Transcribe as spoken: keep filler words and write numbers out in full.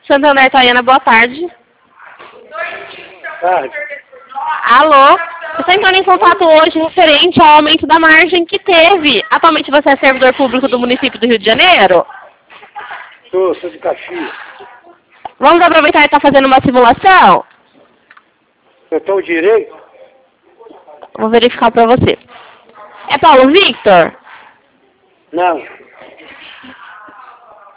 Santander, Tayana, boa tarde. Tarde. Alô? Você está entrando em contato hoje referente ao aumento da margem que teve. Atualmente você é servidor público do município do Rio de Janeiro? Sou, sou de Caxias. Vamos aproveitar e estar fazendo uma simulação? Eu estou direito? Vou verificar para você. É Paulo Victor? Não.